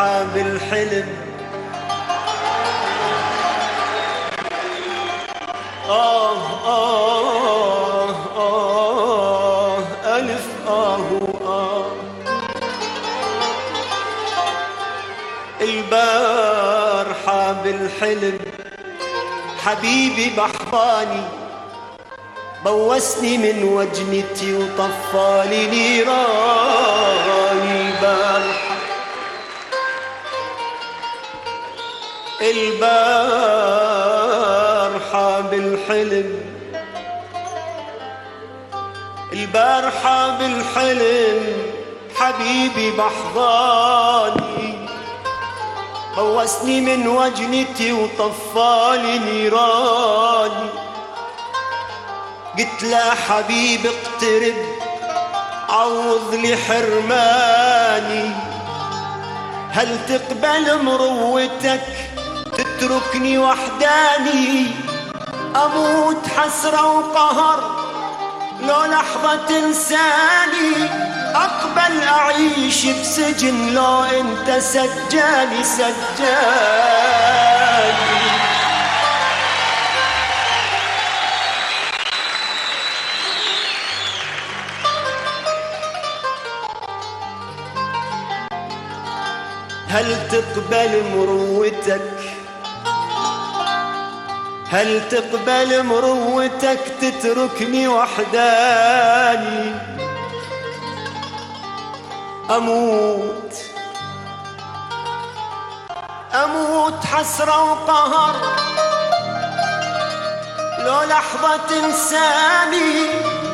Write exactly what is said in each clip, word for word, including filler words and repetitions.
حاب الحلم آه آه آه ألف آه آه البارحة بالحلم حبيبي بحضاني بوسني من وجنتي وطفالي نيراني البارحة البارحة بالحلم البارحة بالحلم حبيبي بحضاني بوسني من وجنتي وطفالي نيراني قلت له حبيبي اقترب عوض لي حرماني هل تقبل مروتك تتركني وحداني اموت حسرة وقهر لو لحظة تنساني اقبل اعيش بسجن لو انت سجاني سجاني هل تقبل مروتك هل تقبل مروتك تتركني وحداني أموت أموت حسرة وقهر لو لحظة تنساني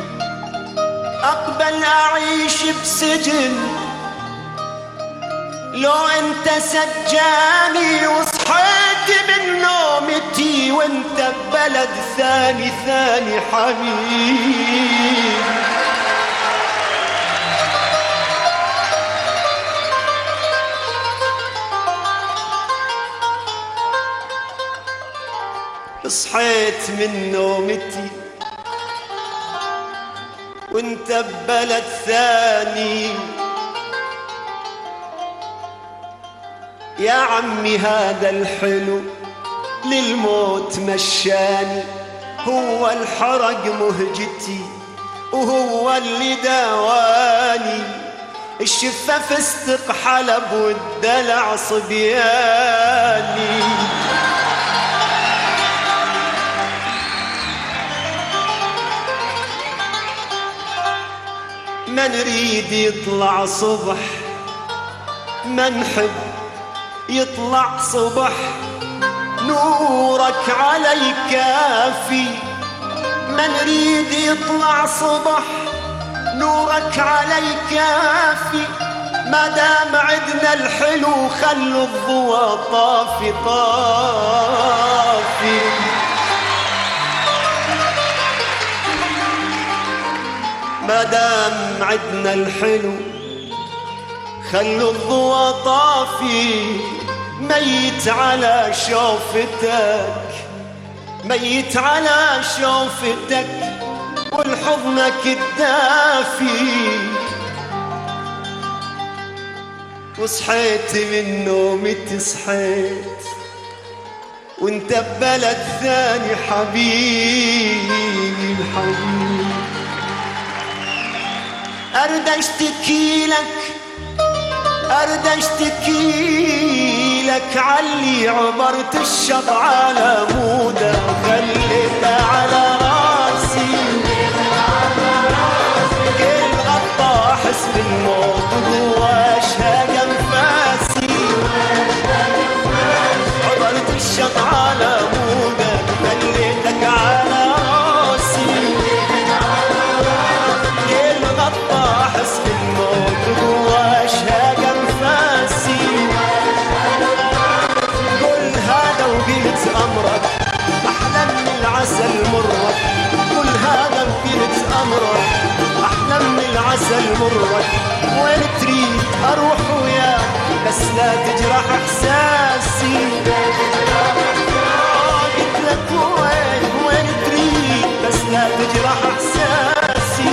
أقبل أعيش بسجن لو انت سجاني وصحيت من نومتي وانت ببلد ثاني ثاني حبيب صحيت من نومتي وانت ببلد ثاني يا عمي هذا الحلو للموت مشاني هو الحرق مهجتي وهو اللي داواني الشفاف استق حلب والدلع صبياني ما نريد يطلع صبح ما نحب يطلع صبح نورك علي كافي ما نريد يطلع صبح نورك علي كافي ما دام عدنا الحلو خلوا الضوء طافي طافي ما دام عدنا الحلو خلوا الضوء طافي ميت على شوفتك ميت على شوفتك والحضنك الدافي وصحيت من نومتي صحيت وانت ببلد ثاني حبيبي الحبيب ارد اشتكي لك ارد اشتكي لك علي عبرت الشط على موده خليته على راسي كل غطى احس بالموت واشهق انفاسي عبرت الشط على موده خليتك على راسي كل غطى احس بالموت واشهق أمرك أحلى من العسل مرك كل هذا وكلت أمرك أحلى من العسل مرك وين تريد أروح وياك بس لا تجرح إحساسي قلت لك وين وين تريد بس لا تجرح إحساسي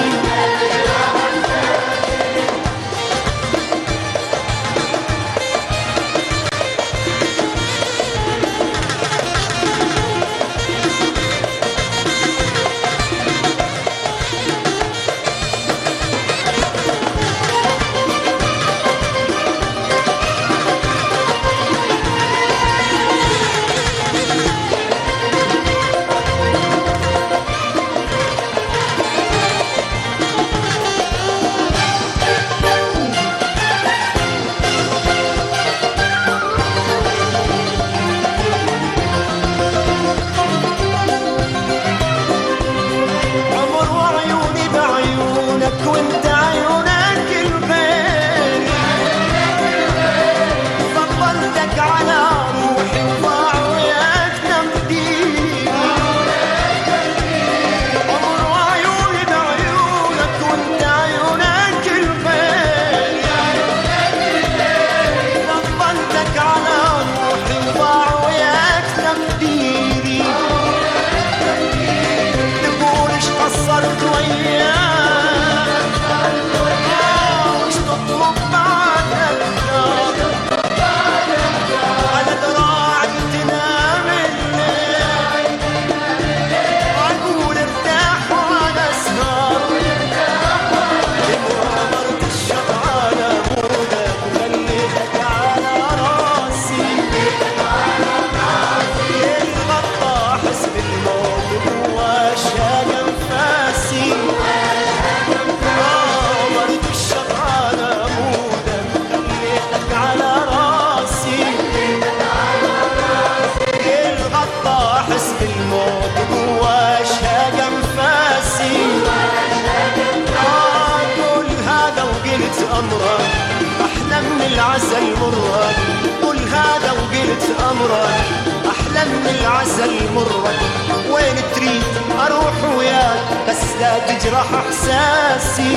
أمرك، أحلى من العسل مرك. قول هذا وقلت أمرك، أحلى من العسل مرك. وين تريد أروح وياك بس لا تجرح إحساسي.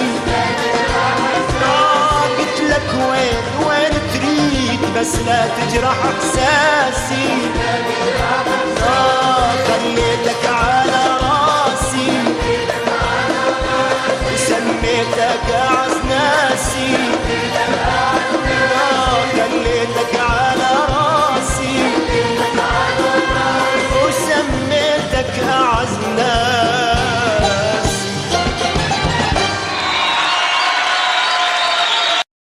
آه قلت لك وين وين تريد بس لا تجرح إحساسي.